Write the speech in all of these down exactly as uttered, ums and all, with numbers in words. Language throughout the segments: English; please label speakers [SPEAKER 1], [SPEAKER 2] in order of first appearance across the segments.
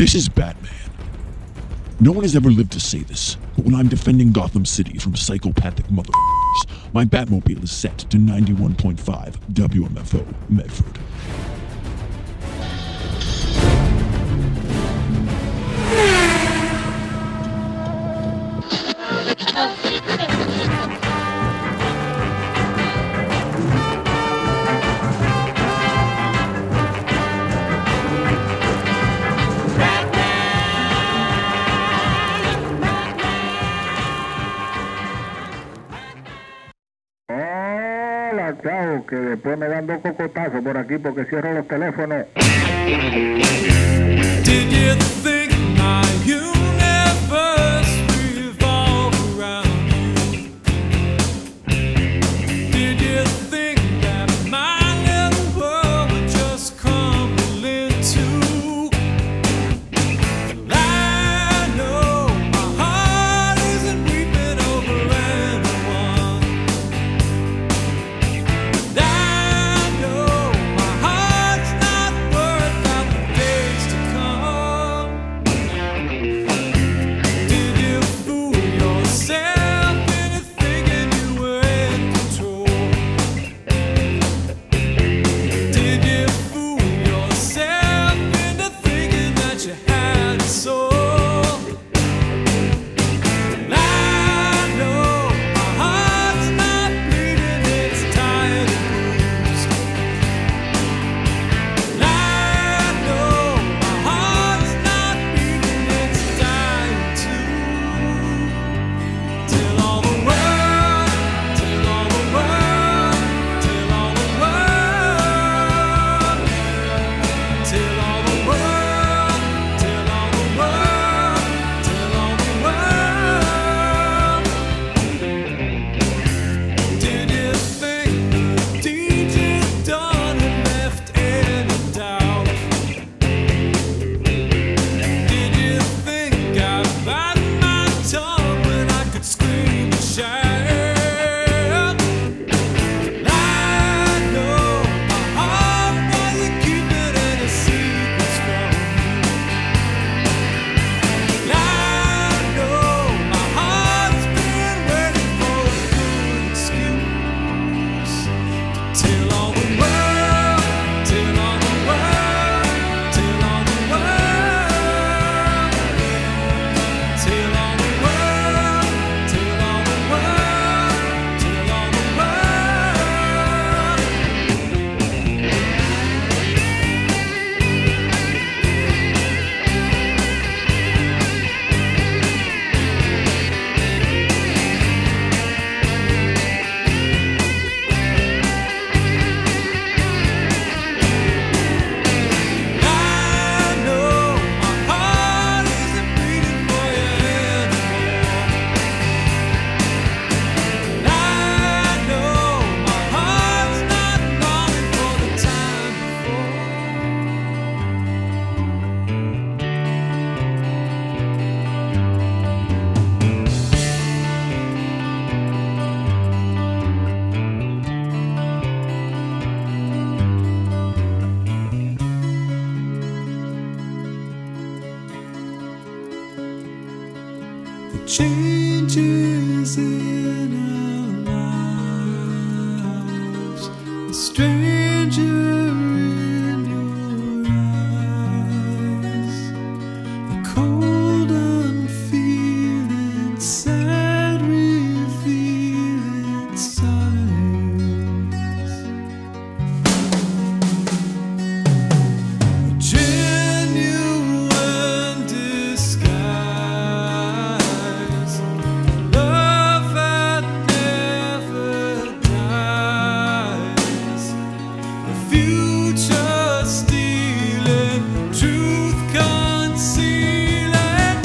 [SPEAKER 1] This is Batman. No one has ever lived to say this, but when I'm defending Gotham City from psychopathic motherfuckers, my Batmobile is set to ninety-one point five W M F O Medford.
[SPEAKER 2] Chao, que después me dan dos cocotazos por aquí porque cierro los teléfonos.
[SPEAKER 3] Did you think my universe revolved around you? Did you think that my little world would just crumble into? I know my heart isn't weeping over anyone. I know my heart's not worth out the days to come. Did you fool yourself into thinking you were in control? Did you fool yourself into thinking that you had a soul? I know my heart's not bleeding, it's tired and bruised. I know my heart's not beating, it's dying too. Till all the world, till all the world, till all the world, till all the world, till all the world, till all the world. Did you think the deed you'd done had left any doubt? Did you think I bite my tongue when I could scream and shout? I know my heart wasn't keeping any secrets from me. I know my heart's been waiting for a good excuse. Till all the world, till all the world, till all the world, till all the world, till all the world, till all the world. I know my heart isn't beating for you anymore. I know my heart's not longing for the time The changes in our lives, the stranger in your eyes, the cold unfeeling, sad revealing signs, a genuine disguise. Love that never dies. The future stealing, truth concealing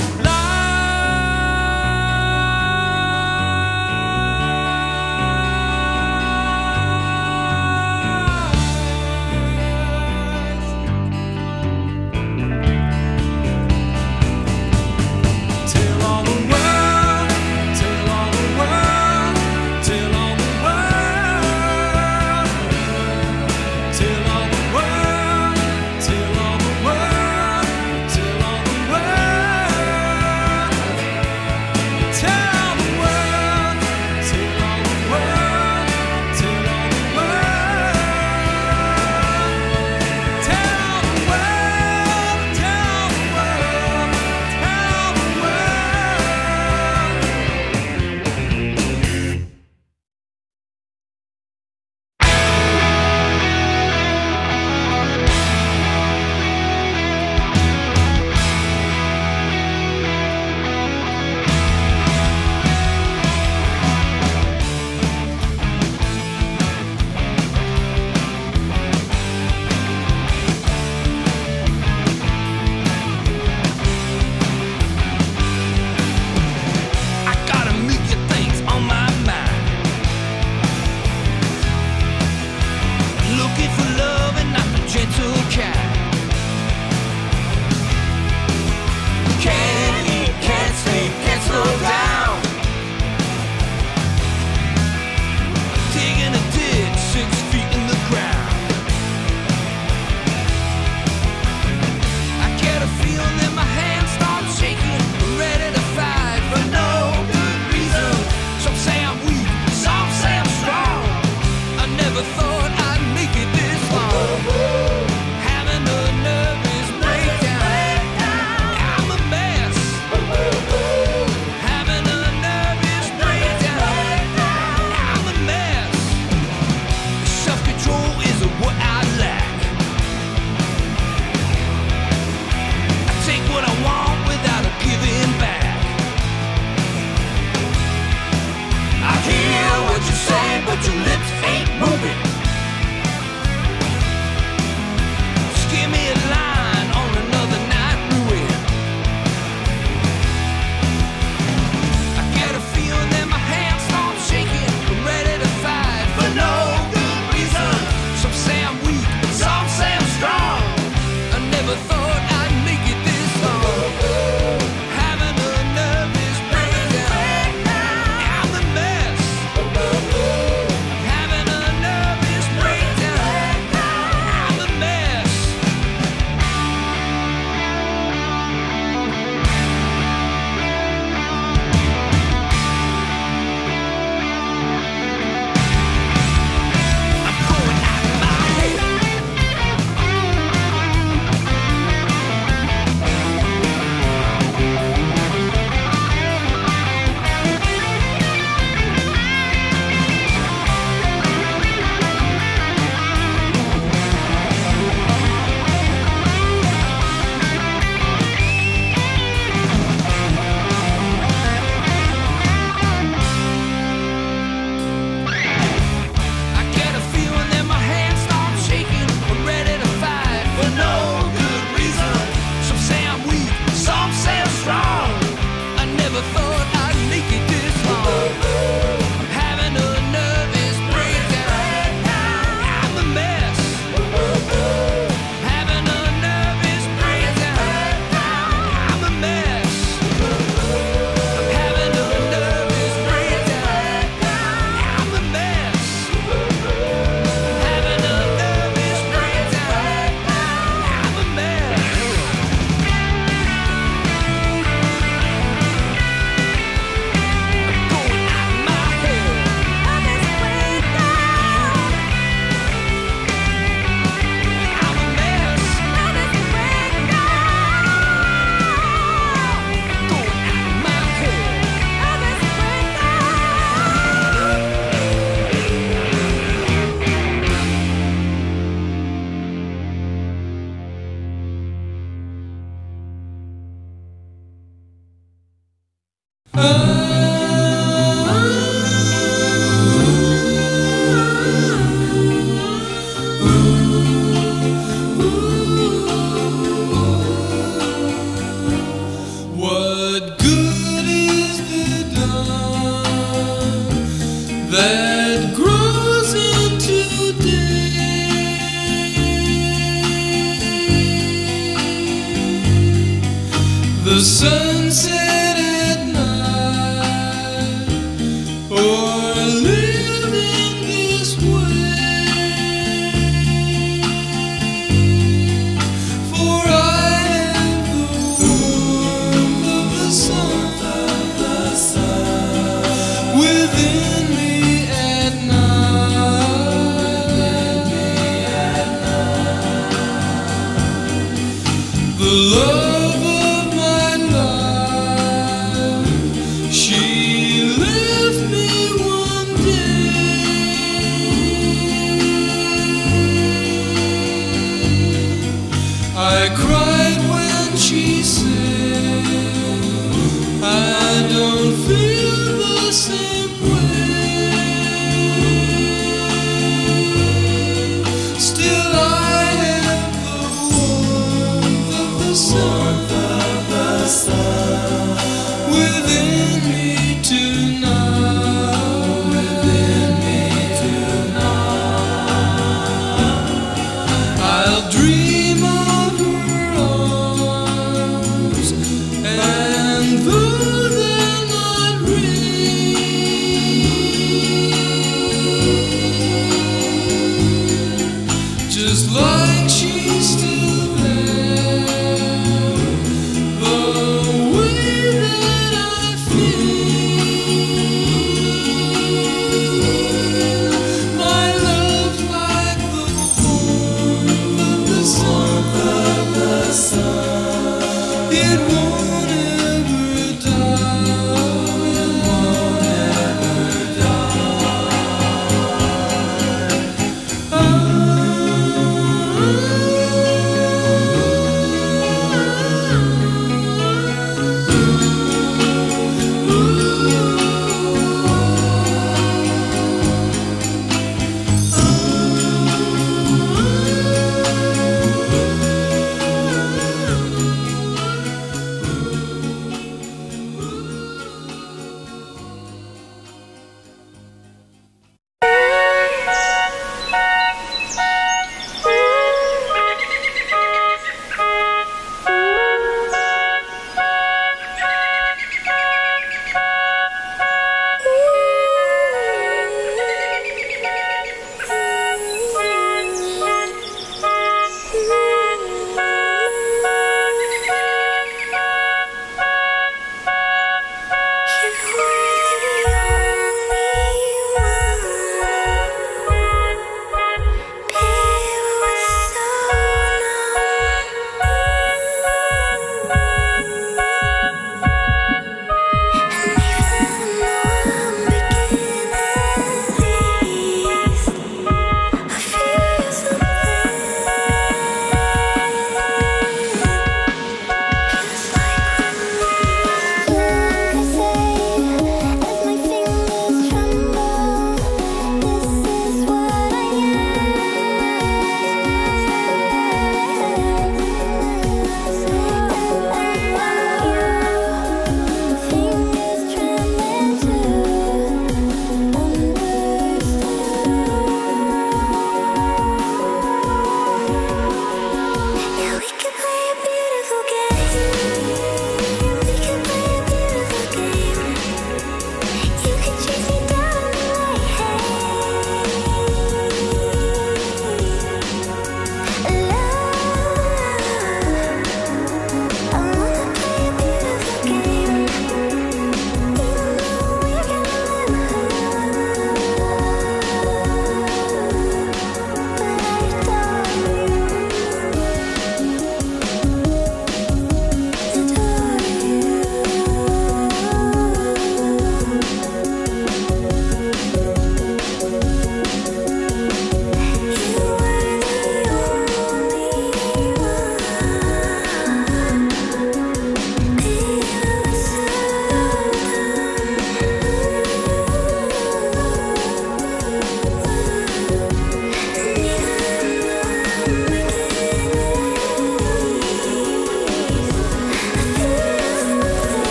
[SPEAKER 3] lies. Till all the world, till all the world, till all the world, till all the world. What good is the dawn that grows into day? The sunset at night, or living this way. For I am the warmth of the sun within me at night. The love of my life, she left me one day. I cried when she said, I don't feel the same way. Still I have the warmth of the sun within me tonight. Within me tonight. I'll dream of her arms, and though they're not real, just like she's still there, the way that I feel, my love's like the warmth of the sun. It won't ever die. It won't ever die. Ah.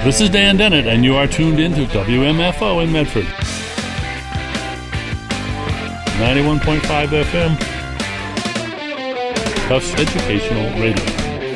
[SPEAKER 4] This is Dan Dennett, and you are tuned in to W M F O in Medford. ninety-one point five F M. Tufts Educational Radio.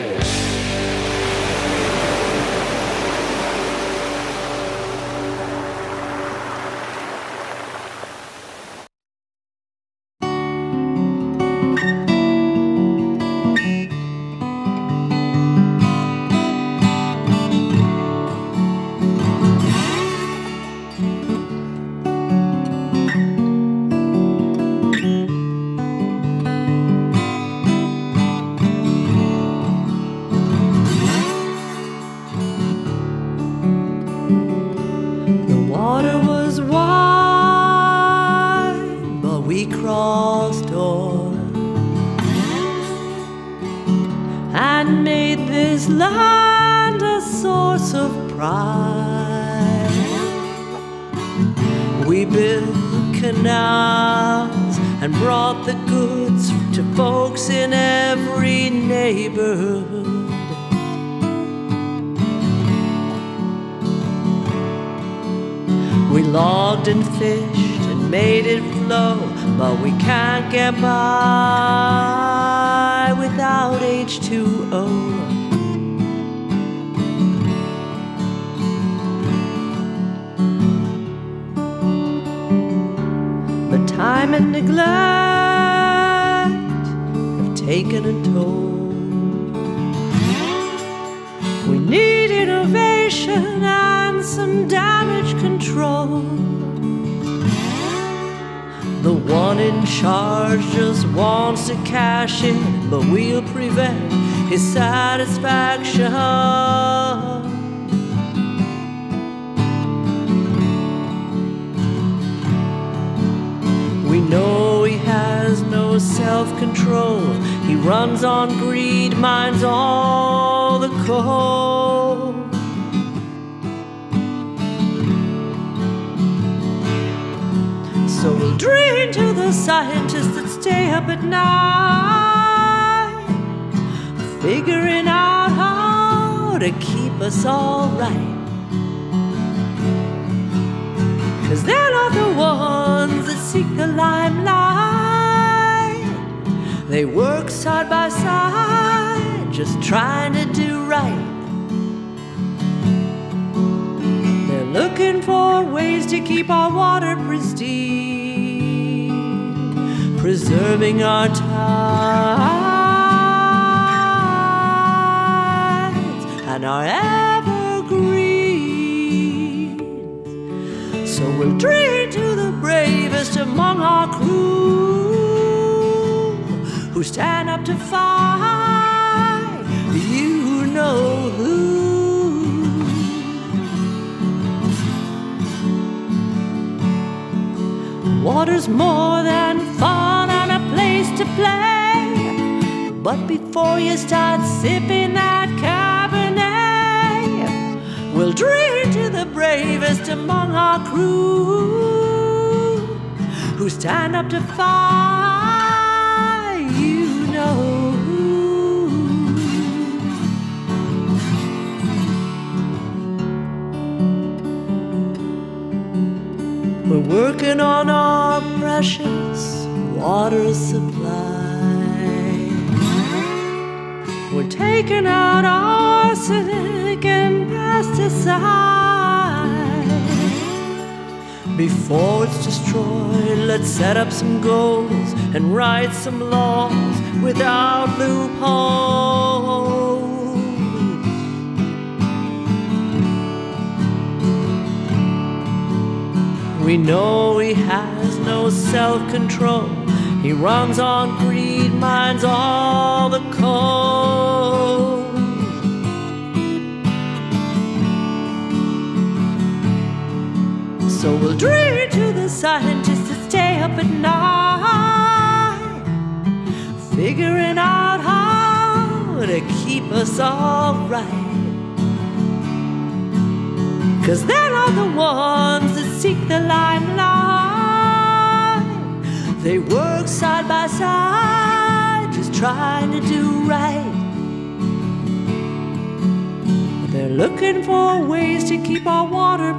[SPEAKER 5] And fished and made it flow, but we can't get by without H two O. But time and neglect have taken a toll. We need innovation and some damage control. The one in charge just wants to cash in, but we'll prevent his satisfaction. We know he has no self-control. He runs on greed, mines all the coal. So we'll dream to the scientists that stay up at night, figuring out how to keep us all right. 'Cause they're not the ones that seek the limelight. They work side by side, just trying to do right. They're looking for ways to keep our water pristine, preserving our tides and our evergreens. So we'll dream to the bravest among our crew, who stand up to fight, you know who. Water's more than fun and a place to play, but before you start sipping that Cabernet, we'll drink to the bravest among our crew, who stand up to fight, you know who. We're working on our precious water supply. We're taking out arsenic and pesticide. Before it's destroyed, let's set up some goals and write some laws without loopholes. We know he has no self-control. He runs on greed, mines all the coal. So we'll dream to the scientists that stay up at night, figuring out how to keep us all right. 'Cause they're not the ones that seek the limelight. They work side by side, just trying to do right. But they're We're looking for ways to keep our water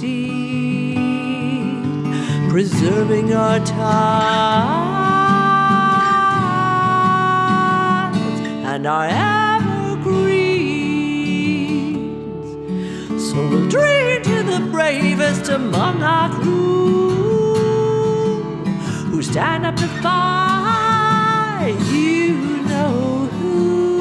[SPEAKER 5] pristine, preserving our tides and our evergreens. So we'll drink to the bravest among our crew, who stand up to fight, you know who.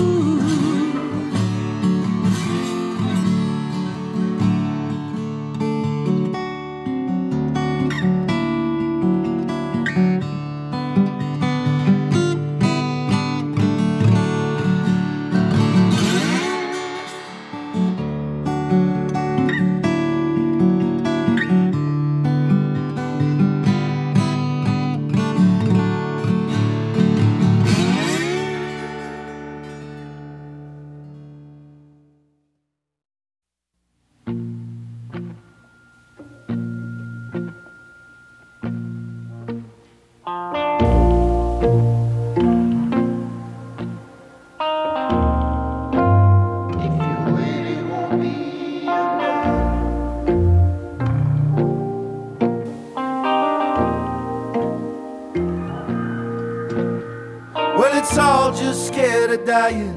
[SPEAKER 6] It's all just scared of dying.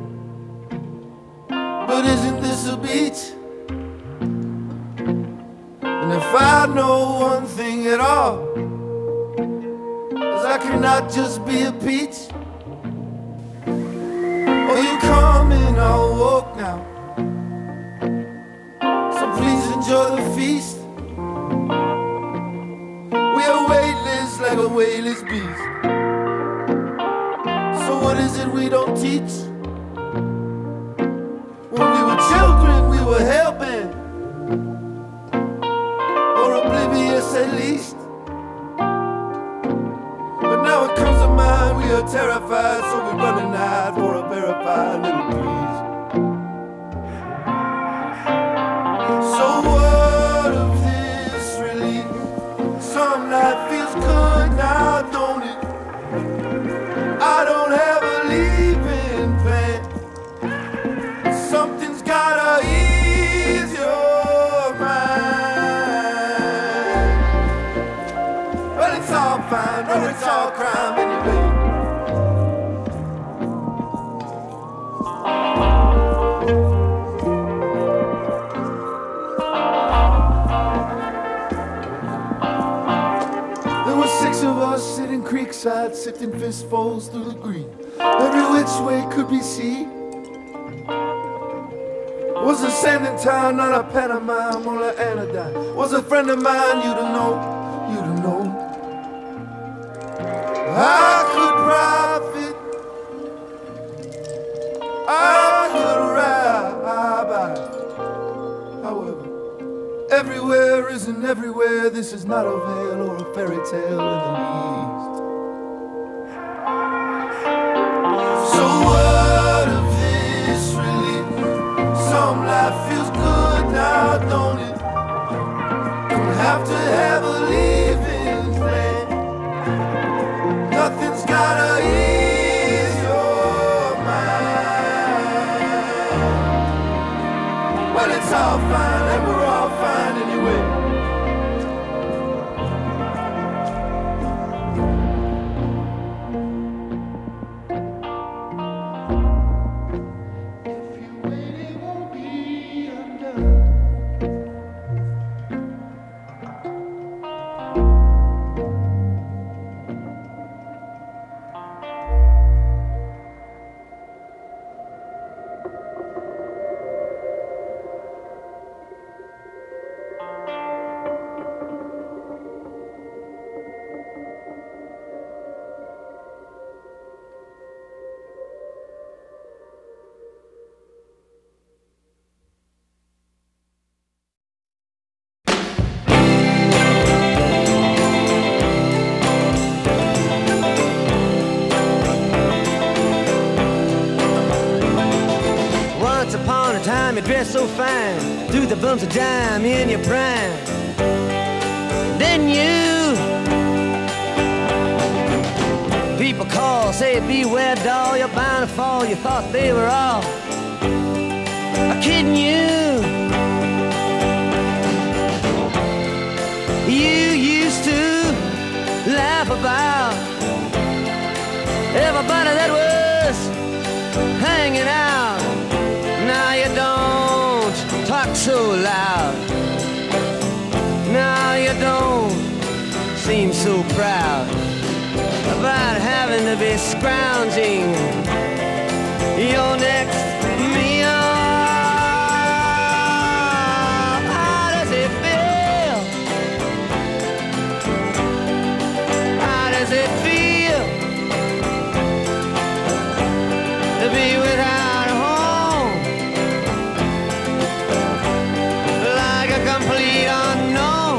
[SPEAKER 6] But isn't this a beach? And if I know one thing at all, is I cannot just be a peach. Oh, you come in, I'll walk now. So please enjoy the feast. We are weightless like a weightless beast. So what is it we don't teach? When we were children, we were hell-bent, or oblivious at least. But now it comes to mind, we are terrified, so we're running out for a verified little breeze. So what of this relief? Some life feels good now, don't it? I don't have a leaving plan. Something's gotta ease your mind. Well, it's all fine, or it's all crime anyway. There were six of us sitting creekside, sifting fistfuls through the green. Every which way could be seen. Was a sanding town, not a pantomime or an anodyne. Was a friend of mine, you'd have known, you'd have known. I could profit, I could ride. However, everywhere isn't everywhere. This is not a veil or a fairy tale in the least. So what of this relief? Some life feels good now, don't it? Don't have to have a leaving plan. Nothing's gotta ease your mind. Well, it's all fine and we're all fine anyway.
[SPEAKER 7] You dress so fine, threw the bumps of dime in your prime. Then you people call, say beware doll, you're bound to fall. You thought they were all never kidding you. You used to laugh about everybody that was hanging out. Now you don't talk so loud. Now you don't seem so proud about having to be scrounging your next meal. How does it feel? How does it feel to be without a home? Like a complete unknown,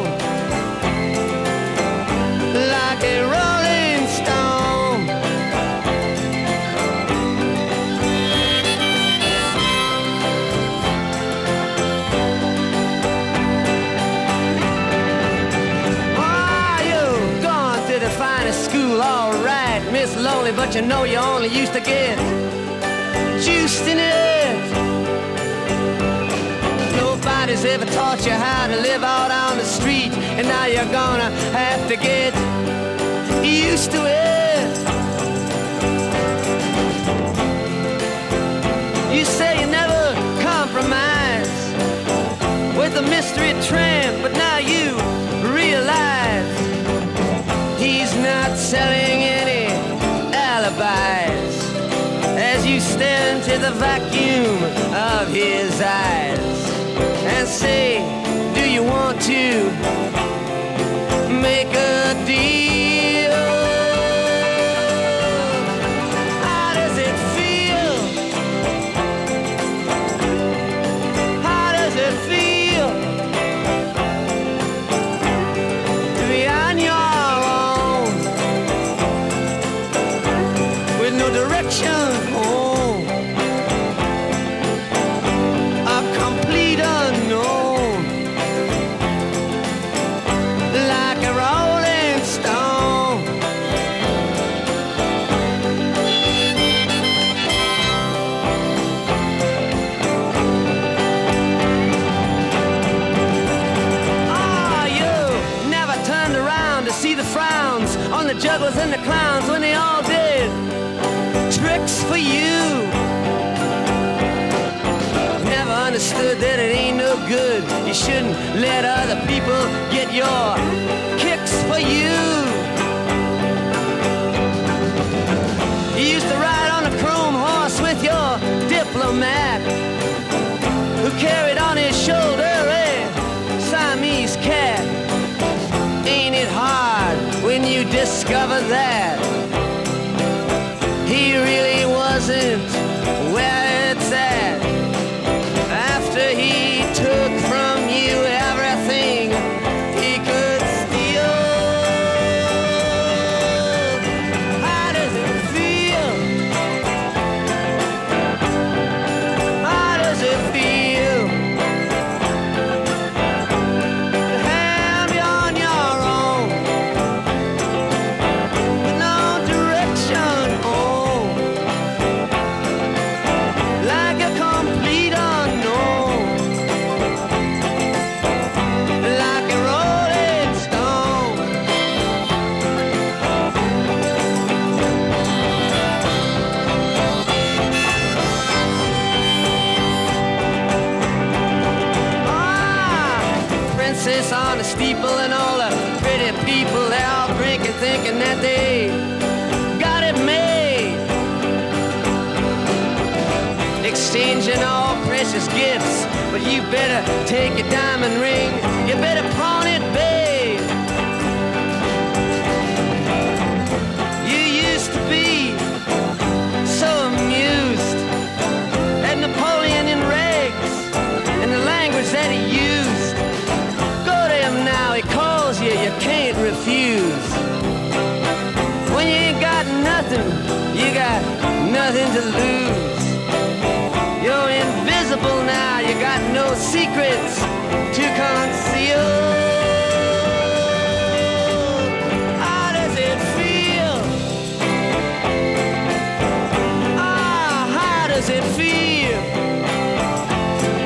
[SPEAKER 7] like a rolling stone. Oh, you've gone to the finest school, all right, Miss Lonely, but you know you only used to get juiced in it. Nobody's ever taught you how to live out on the street, and now you're gonna have to get used to it. You say you never compromise with a mystery tramp, but now you realize he's not selling any alibis as you stare into the vacuum of his eyes and say, do you want to make a deal? How does it feel? How does it feel to be on your own with no direction home? A complete unknown, like a rolling stone. Ah, you never turned around to see the frowns on the jugglers and the clowns when they all did tricks for you. Never understood that it ain't no good. You shouldn't let other people get your kicks for you. You used to ride on a chrome horse with your diplomat, who carried on his shoulder a Siamese cat. Ain't it hard when you discover that he really wasn't where it's at? After he took from you everything he could steal. How does it feel? How does it feel to have you on your own with no direction home, like a complete unknown, like a rolling stone? Ah, princess on the steeple and all the pretty people, they all drinking, thinking that they got it made, exchanging all precious gifts. But you better take your diamond ring, you better pawn it, babe. You used to be so amused at Napoleon in rags and the language that he used. Go to him now, he calls you, you can't refuse. When you ain't got nothing, you got nothing to lose. You're invisible now, you got no secrets to conceal. How does it feel? Ah, how does it feel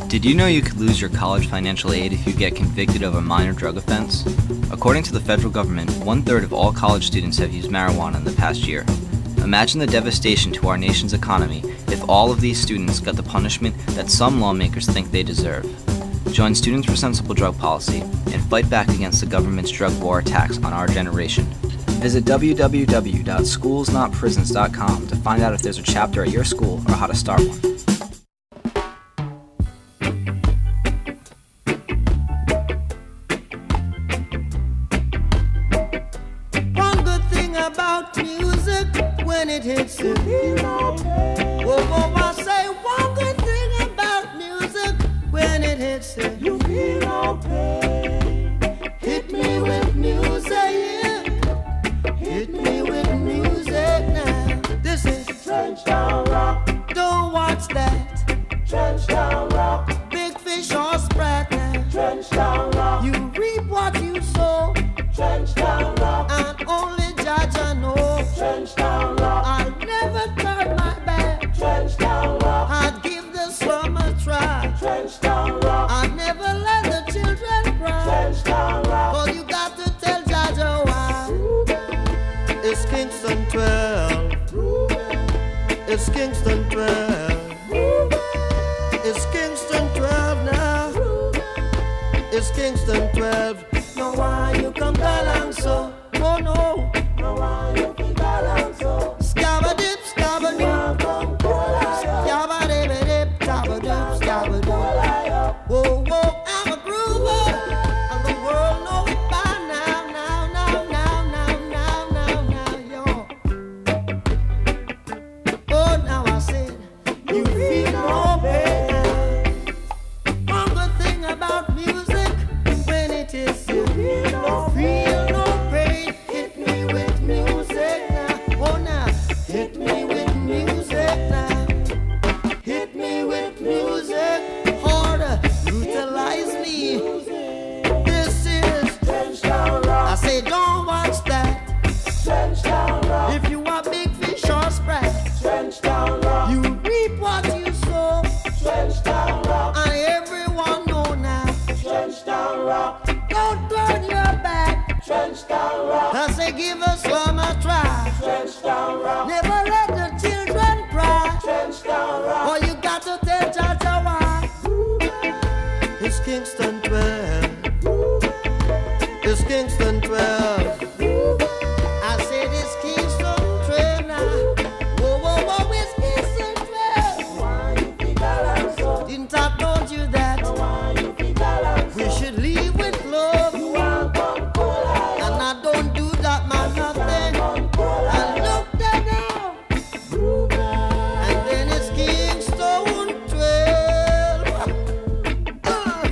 [SPEAKER 8] Did you know you could lose your college financial aid if you get convicted of a minor drug offense? According to the federal government, one-third of all college students have used marijuana in the past year. Imagine the devastation to our nation's economy if all of these students got the punishment that some lawmakers think they deserve. Join Students for Sensible Drug Policy and fight back against the government's drug war attacks on our generation. Visit w w w dot schools not prisons dot com to find out if there's a chapter at your school or how to start one.
[SPEAKER 6] One good thing about music, when it hits you, whoa, whoa, I say one good thing about music, when it hits you, you feel no pain. Hit me with music, yeah. Hit me with music now. This is Trench Town Rock. Don't watch that. Trench Town Rock. Big fish or sprat now. Trench Town Rock. You reap what you sow. Trench Town Rock. And only judge I know. Trench Town Rock. I'll never turn my back. Trench Town Rock. I'd give the slum a try. Trench Town Rock. I'd never let the children cry. Trench Town Rock. All you got to tell Jaja why. It's Kingston twelve. It's Kingston twelve. It's Kingston twelve now. It's Kingston twelve. No, why you come down so? Oh no. No, why you come down so? Scabba dip, scabba dip. Scabba dip, dip, scabba dip, scabba dip. Whoa, whoa, I'm a groover. And the world knows it by now, now, now, now, now, now, now, now, yo. Oh, now I said, you feel no pain. One good thing about music, when it is you feel no, feel no pain. Hit me with music now. Oh, now, hit me with music now. Hit me with music harder, utilize me. This is Trench Town Rock. I say don't watch that. Trench Town Rock. If you are big fish or sprat, Trench Town Rock. You reap what you sow. Trench Town Rock. And everyone know now. Trench Town Rock. Don't turn your back. Trench Town Rock. I say give us one a try. Trench Town Rock. Never let the children cry. Trench Town Rock. All you got to tell Jaja why. It's Kingston twelve. It's Kingston twelve. I said it's Kingston twelve now. Whoa, whoa, whoa, it's Kingston twelve. Why you think I like so? Didn't I told you that? Why you think I like so? We should leave with love. And I don't do that, man, nothing. I look there now. And then it's Kingston twelve. Uh.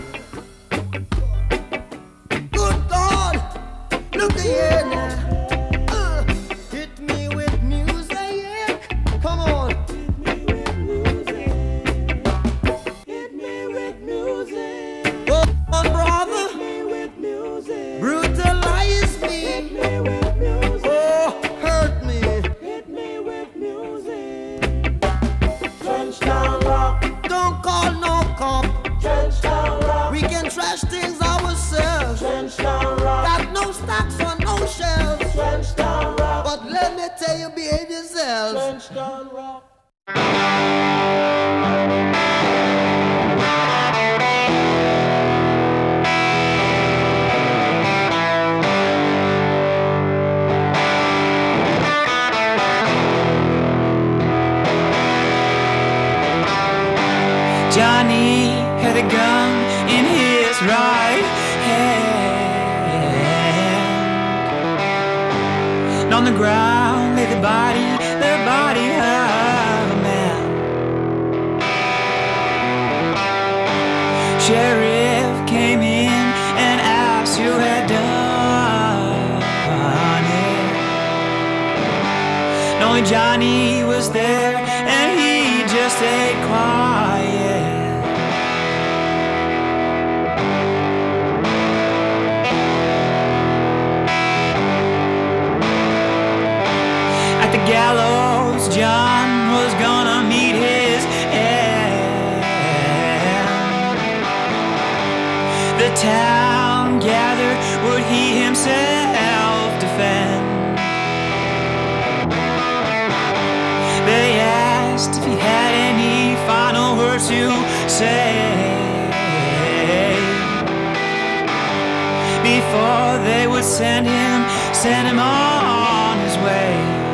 [SPEAKER 6] Good God, look here now. Uh. Hit me with music. Come on. Hit me with music. Oh, brother. Hit me with music. Brutalize me. Hit me with music. Oh, hurt me. Hit me with music. Trench Town Rock. Don't call no cop. Trench Town Rock. We can trash things ourselves. Trench Town Rock. Got no stocks on no shelves. Trench Town Rock. But let me tell you, behave yourselves. Trench Town Rock.
[SPEAKER 9] Johnny had a gun in his right hand. And on the ground lay the body, the body of a man. Sheriff came in and asked who had done it. And only Johnny was there, and he just stayed quiet. At the gallows, John was gonna meet his end. town gathered, would he himself defend? They asked if he had any final words to say before they would send him, send him on his way.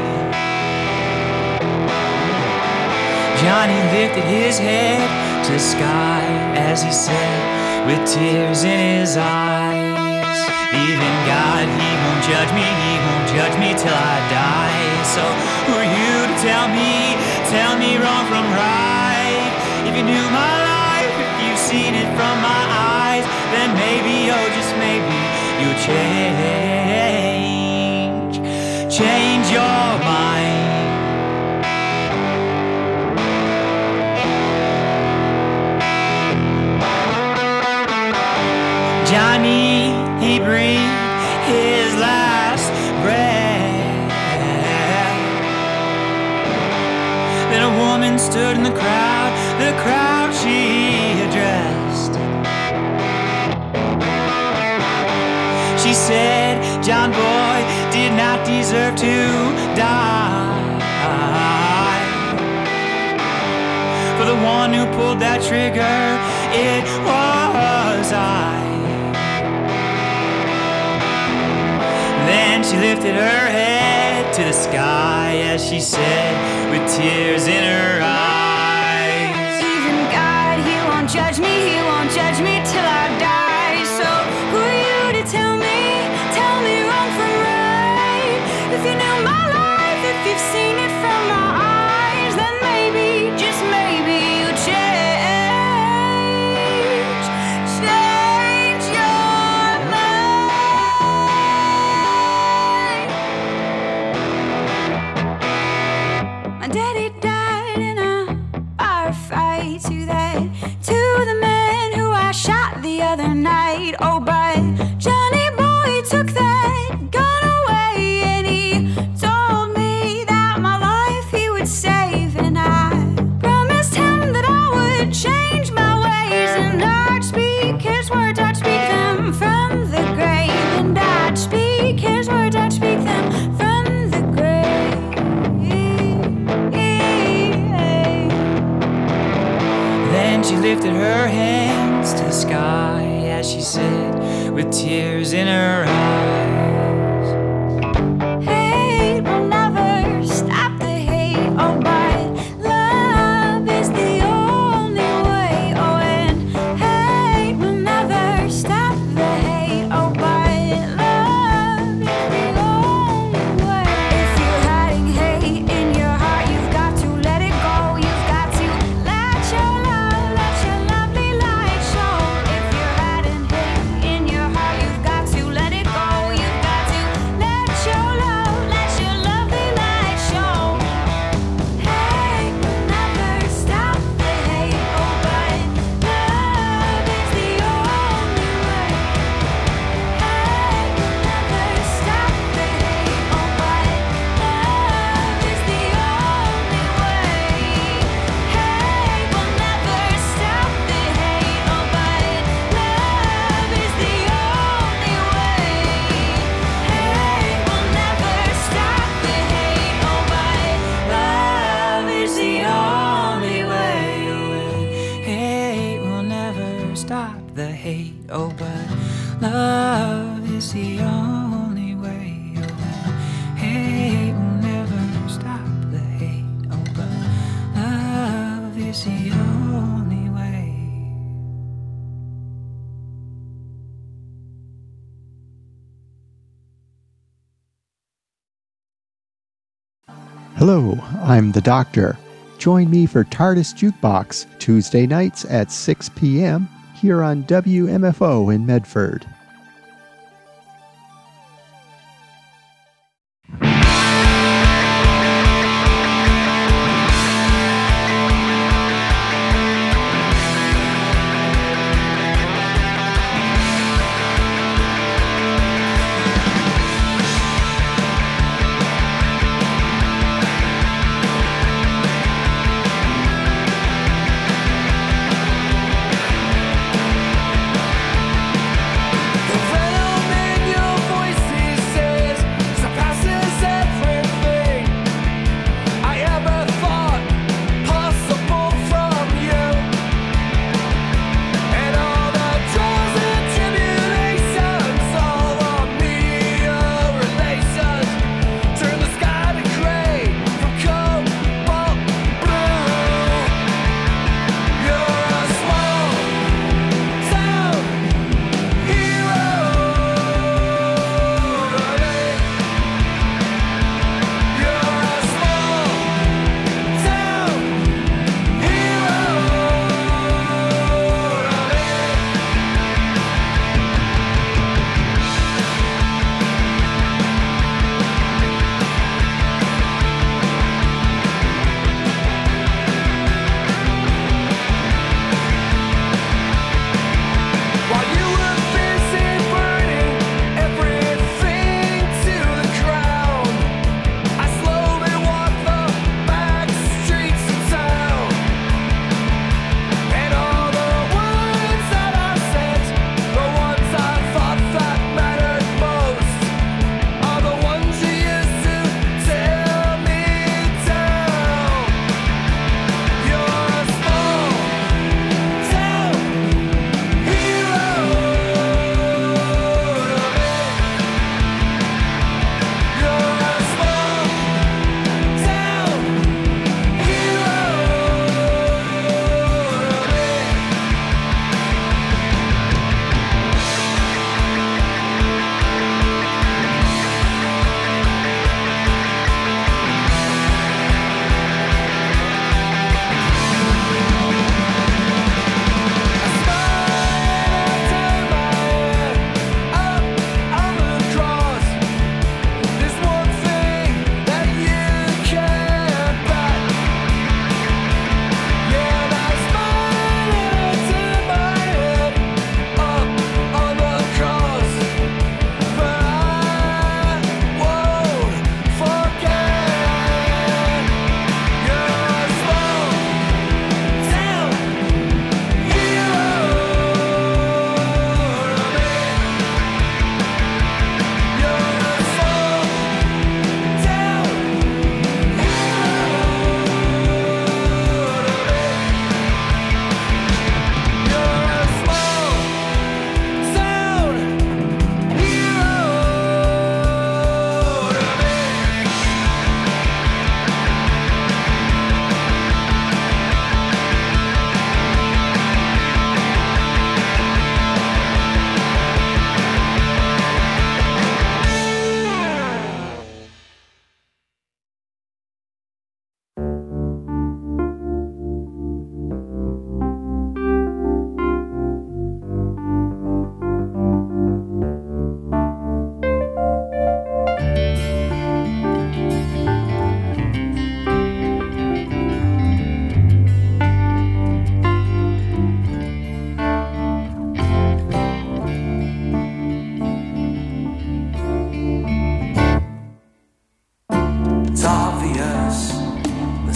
[SPEAKER 9] Johnny lifted his head to the sky as he said, with tears in his eyes, even God, he won't judge me, he won't judge me till I die. So who are you to tell me, tell me wrong from right? If you knew my life, if you've seen it from my eyes, then maybe, oh just maybe, you'll change, change your mind. Johnny, he breathed his last breath. Then a woman stood in the crowd, the crowd she addressed. She said, John Boy did not deserve to die. For the one who pulled that trigger, it was I. Then she lifted her head to the sky as she said, with tears in her eyes,
[SPEAKER 10] even God, he won't judge me, he won't judge me till I die. So who are you to tell me, tell me wrong from right? If you knew my life, if you've seen it from my eyes, then maybe, just maybe, you'll change, change your mind. My daddy died in a firefight. To that, to the man who I shot the other night. Oh, but Johnny Boy took that gun away, and he told me that my life he would save. And I promised him that I would change my ways, and I'd speak his words, I'd speak them from the grave. And I'd speak his words, I'd speak them from the grave.
[SPEAKER 9] Then she lifted her hands to the sky as she said, with tears in her eyes,
[SPEAKER 10] Hate will never stop the hate, oh, but love is the only way. Oh, and hate will never stop the hate, oh, but love is the only way. If you're hiding hate in your heart, you've got to let it go. You've got to let your love, let your lovely light show. If you're hiding hate in your heart, you've got to let it go. You've got to let your love, let your lovely light show. Hate will never stop the hate, oh, but love is the only way. Hate will never stop the hate, oh, but love is the only way. Hate will never stop the hate, oh, but love is the only way. Hate will never stop the hate, oh, but love is the only way.
[SPEAKER 9] hate will never stop the hate, oh, but love is the only way. Oh, hate will never stop the hate, oh, but love is the only way.
[SPEAKER 11] Hello, I'm the Doctor. Join me for TARDIS Jukebox Tuesday nights at six p.m. here on W M F O in Medford.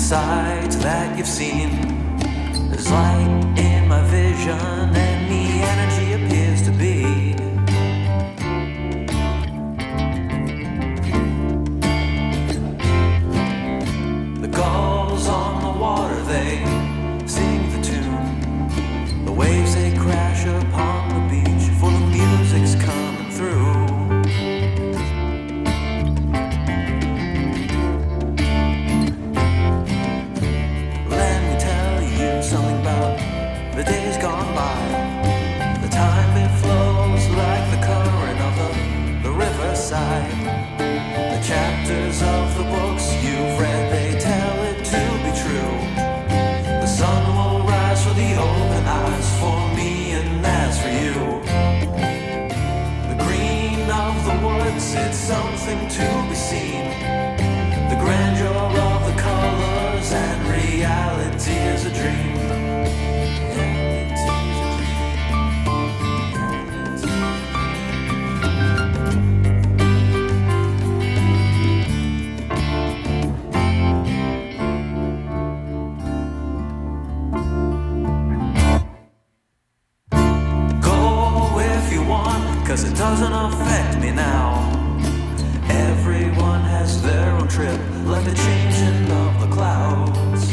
[SPEAKER 12] sights that you've seen. There's light in my vision and the energy appears to be. The gulls on the water, they sing the tune. The waves, they crash upon the beach, for the music's coming through. Something about the days gone by. The time it flows like the current of the, the riverside. The chapters of the books you've read, they tell it to be true. The sun will rise for the open eyes, for me and as for you. The green of the woods, it's something to be seen. The grandeur of the colors and reality is a dream. Cause it doesn't affect me now. Everyone has their own trip, like the changing of the clouds.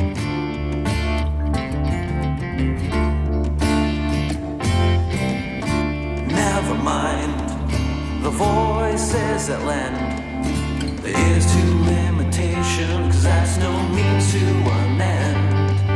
[SPEAKER 12] Never mind the voices that lend their ears to limitation, cause that's no means to an end.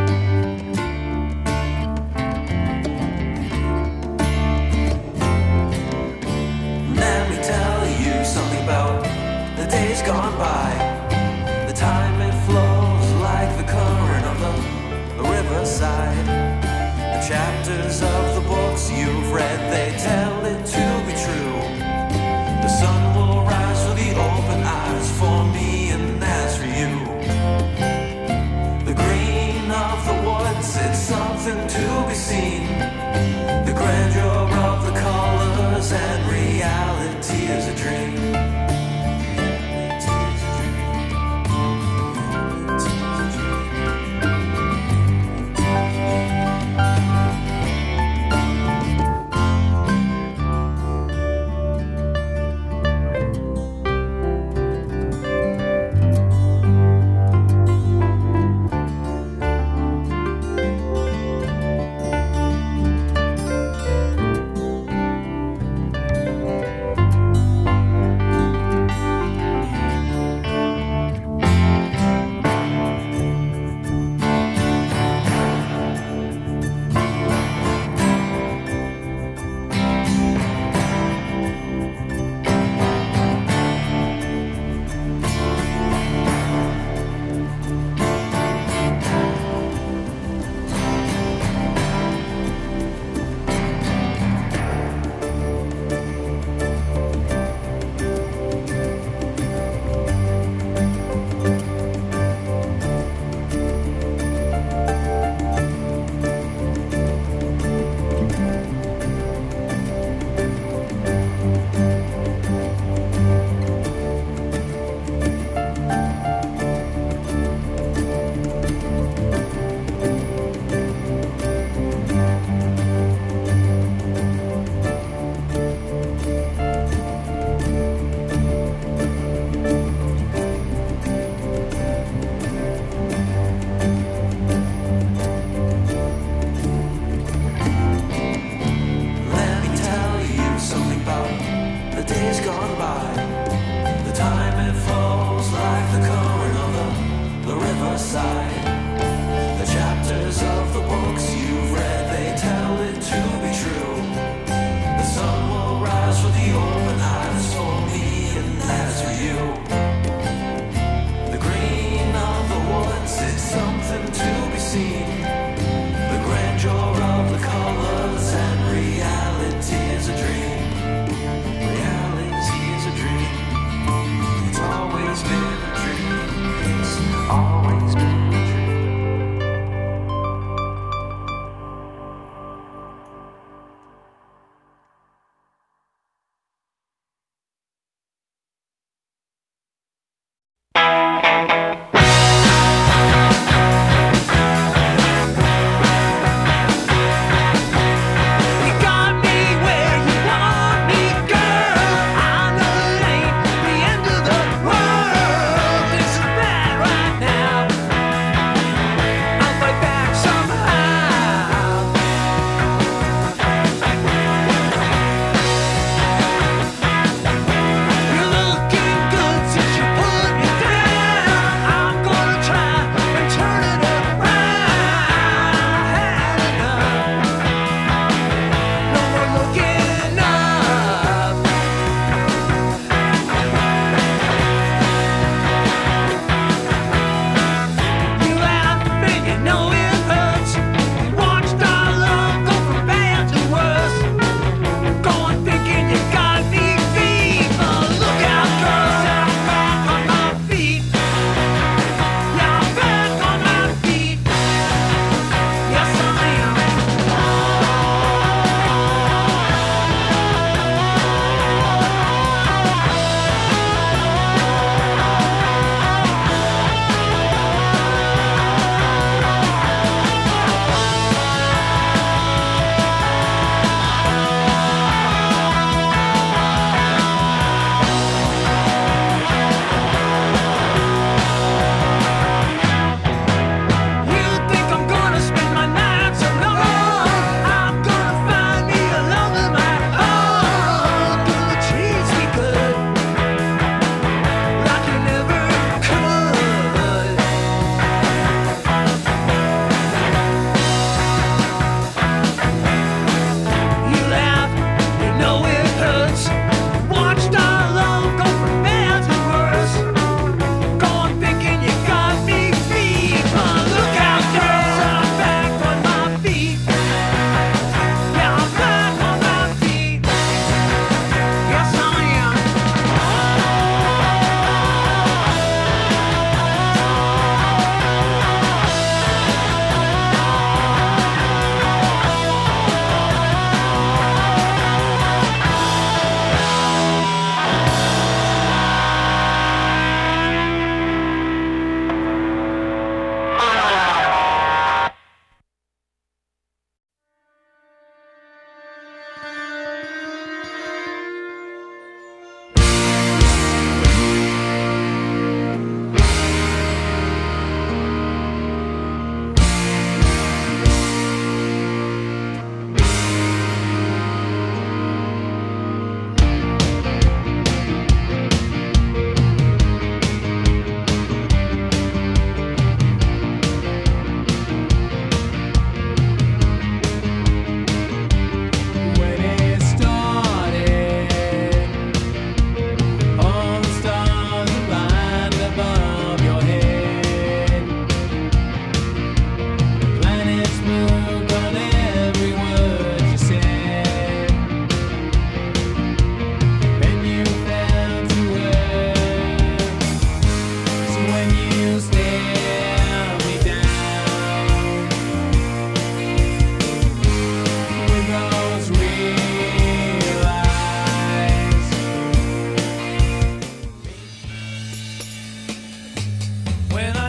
[SPEAKER 12] Something about the days gone by. The time it flows like the current of the, the riverside. The chapters of the books you've read, they tell it to be true. The sun will rise for the open eyes, for me and as for you. The green of the woods, it's something to be seen. The grandeur of the colors and reality is a dream.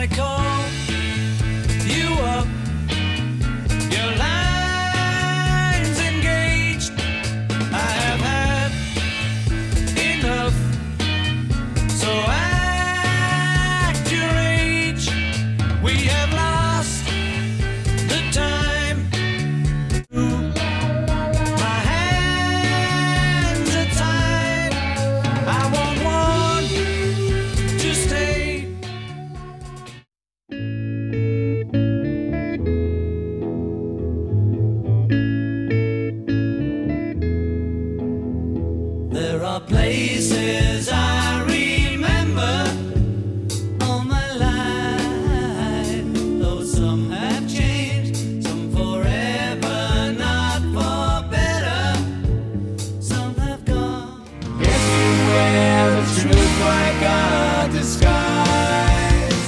[SPEAKER 3] I call you up, your line's engaged. I have had enough, so act your age. We have lost the time. My hands are tied. I won't want to stay. There are places I remember all my life, though some have changed, some forever, not for better, some have gone. If you wear the truth like a disguise,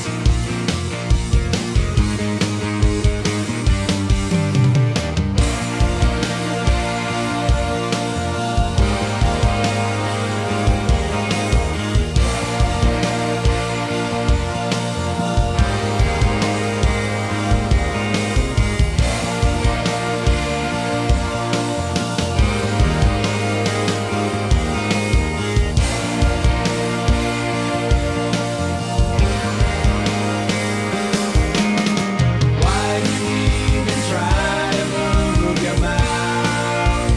[SPEAKER 3] why do you even try to move your mouth?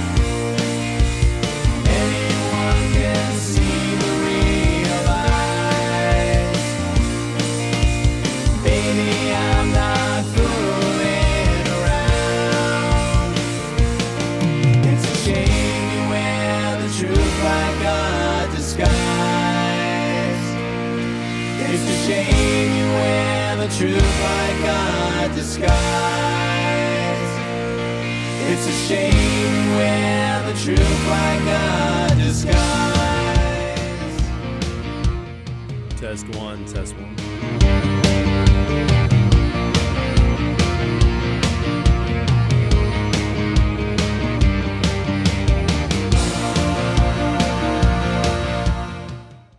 [SPEAKER 3] Anyone can see the real eyes. Baby, I'm not fooling around. It's a shame you wear the truth like a disguise. It's a shame you wear the truth like a disguise. It's a shame you wear the truth like a disguise.
[SPEAKER 13] Test one, test one.